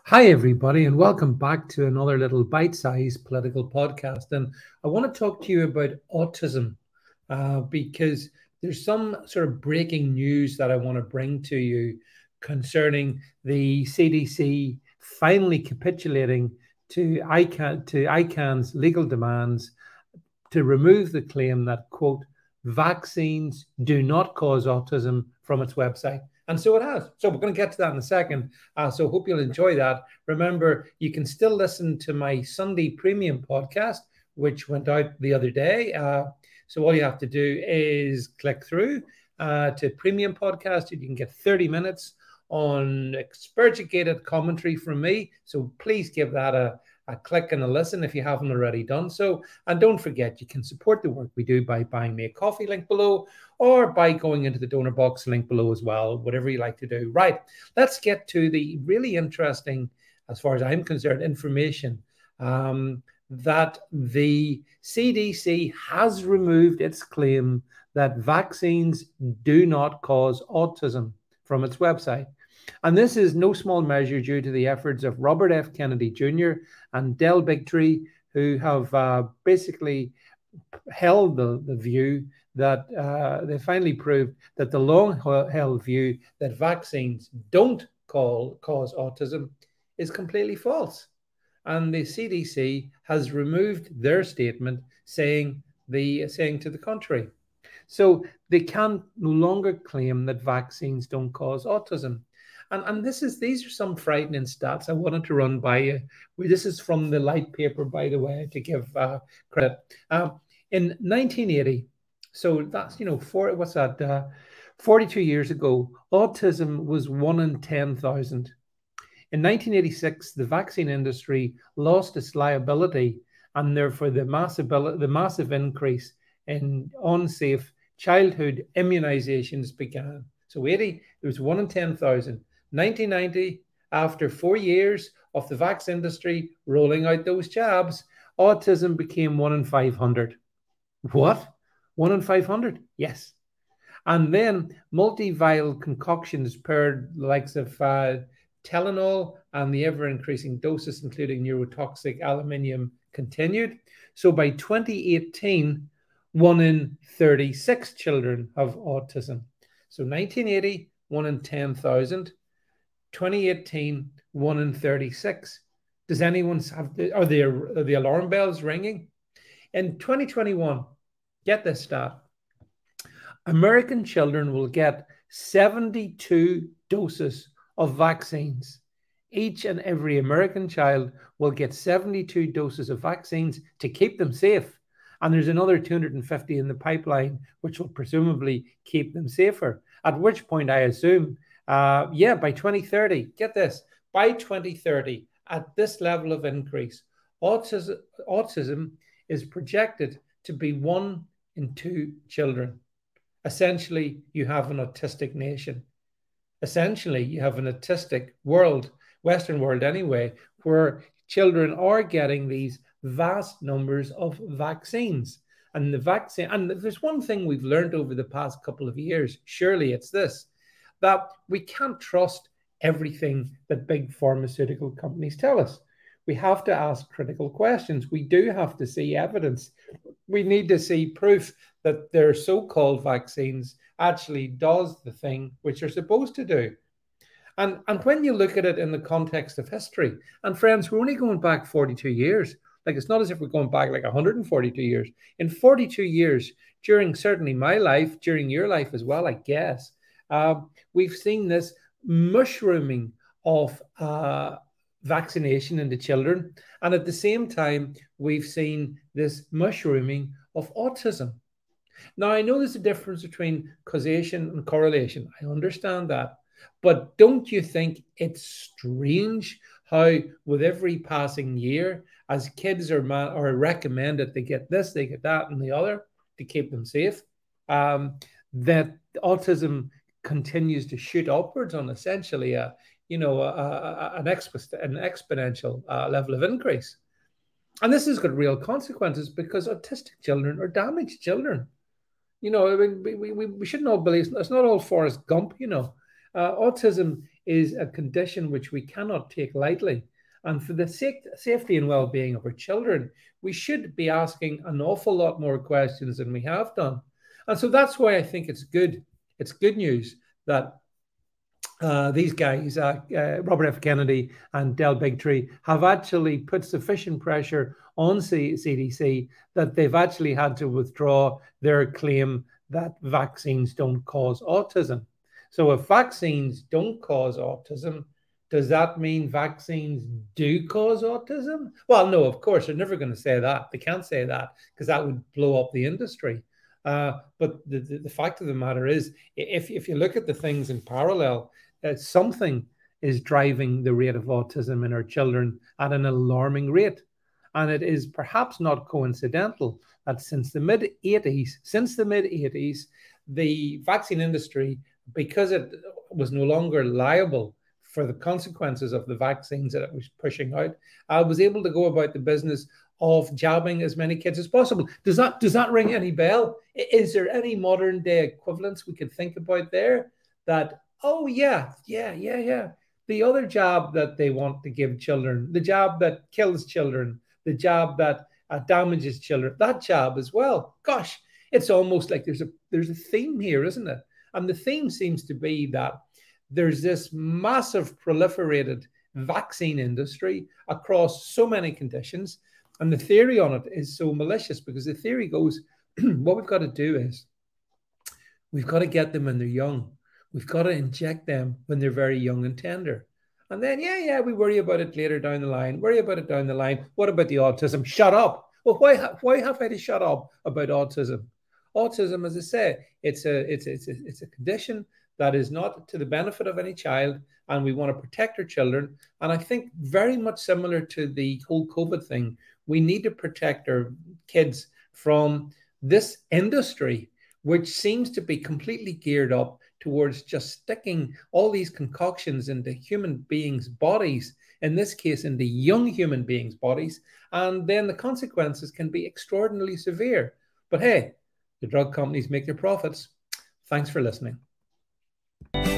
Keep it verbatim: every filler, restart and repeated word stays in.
Hi, everybody, and welcome back to another little bite sized political podcast. And I want to talk to you about autism uh, because there's some sort of breaking news that I want to bring to you concerning the C D C finally capitulating to ICANN, to ICANN's legal demands to remove the claim that, quote, vaccines do not cause autism from its website. And so it has. So we're going to get to that in a second. Uh, so hope you'll enjoy that. Remember, you can still listen to my Sunday Premium podcast, which went out the other day. Uh, so all you have to do is click through uh, to Premium Podcast. You can get thirty minutes on expurgated commentary from me. So please give that a, a click and a listen if you haven't already done so. And don't forget, you can support the work we do by buying me a coffee, link below, or by going into the donor box link below as well, whatever you like to do. Right, let's get to the really interesting, as far as I'm concerned, information um, that the C D C has removed its claim that vaccines do not cause autism from its website. And this is no small measure due to the efforts of Robert F. Kennedy Junior and Del Bigtree, who have uh, basically held the, the view that uh, they finally proved that the long held view that vaccines don't call, cause autism is completely false. And the C D C has removed their statement saying the saying to the contrary. So they can no longer claim that vaccines don't cause autism. And, and this is these are some frightening stats I wanted to run by you. This is from the light paper, by the way, to give uh, credit. Um, in nineteen eighty, so that's, you know, for what's that, uh, forty-two years ago, autism was one in ten thousand. In nineteen eighty-six, the vaccine industry lost its liability, and therefore the massive, the massive increase in unsafe childhood immunizations began. So eighty, there was one in ten thousand. nineteen ninety, after four years of the vaccine industry rolling out those jabs, autism became one in five hundred. What? one in five hundred? Yes. And then multiviral concoctions paired the likes of uh, Tylenol and the ever increasing doses, including neurotoxic aluminium, continued. So by twenty eighteen, one in thirty-six children have autism. So nineteen eighty, one in ten thousand. twenty eighteen, one in thirty-six. Does anyone have, the, are, the, are the alarm bells ringing? In twenty twenty-one, get this stat, American children will get seventy-two doses of vaccines. Each and every American child will get seventy-two doses of vaccines to keep them safe. And there's another two hundred fifty in the pipeline, which will presumably keep them safer. At which point, I assume, uh, yeah, by twenty thirty, get this, by twenty thirty, at this level of increase, autism, autism is projected to be one in two children. Essentially, you have an autistic nation. Essentially, you have an autistic world, Western world anyway, where children are getting these vast numbers of vaccines. And the vaccine, and there's one thing we've learned over the past couple of years, surely it's this, that we can't trust everything that big pharmaceutical companies tell us. We have to ask critical questions. We do have to see evidence. We need to see proof that their so-called vaccines actually does the thing which they're supposed to do. And, and when you look at it in the context of history, and friends, we're only going back forty-two years. Like, it's not as if we're going back like one hundred forty-two years. In forty-two years, during certainly my life, during your life as well, I guess, uh, we've seen this mushrooming of uh, vaccination into children. And at the same time, we've seen this mushrooming of autism. Now, I know there's a difference between causation and correlation. I understand that. But don't you think it's strange how with every passing year, as kids are, man- are recommended they get this, they get that, and the other to keep them safe, um, that autism continues to shoot upwards on essentially a, you know, a, a, an, exp- an exponential uh, level of increase. And this has got real consequences because autistic children are damaged children. You know, I mean, we, we, we should not believe it's not all Forrest Gump, you know. Uh, autism is a condition which we cannot take lightly. And for the sake, safety and well-being of our children, we should be asking an awful lot more questions than we have done. And so that's why I think it's good. It's good news that uh, these guys, uh, uh, Robert F. Kennedy and Del Bigtree, have actually put sufficient pressure on C- CDC that they've actually had to withdraw their claim that vaccines don't cause autism. So if vaccines don't cause autism, does that mean vaccines do cause autism? Well, no, of course, they're never going to say that. They can't say that because that would blow up the industry. Uh, but the, the, the fact of the matter is, if, if you look at the things in parallel, uh, something is driving the rate of autism in our children at an alarming rate. And it is perhaps not coincidental that since the mid eighties, since the mid eighties, the vaccine industry, because it was no longer liable for the consequences of the vaccines that it was pushing out, I was able to go about the business of jabbing as many kids as possible. Does that does that ring any bell? Is there any modern day equivalents we could think about there that, oh yeah, yeah, yeah, yeah. The other jab that they want to give children, the jab that kills children, the jab that uh, damages children, that jab as well. Gosh, it's almost like there's a there's a theme here, isn't it? And the theme seems to be that there's this massive proliferated vaccine industry across so many conditions. And the theory on it is so malicious because the theory goes, what we've got to do is we've got to get them when they're young. We've got to inject them when they're very young and tender. And then, yeah, yeah, we worry about it later down the line. Worry about it down the line. What about the autism? Shut up. Well, why, why have I to shut up about autism? Autism, as I say, it's a, it's, it's, a, it's a condition that is not to the benefit of any child, and we want to protect our children. And I think very much similar to the whole COVID thing, we need to protect our kids from this industry, which seems to be completely geared up towards just sticking all these concoctions into human beings' bodies, in this case, into young human beings' bodies, and then the consequences can be extraordinarily severe. But hey, the drug companies make their profits. Thanks for listening.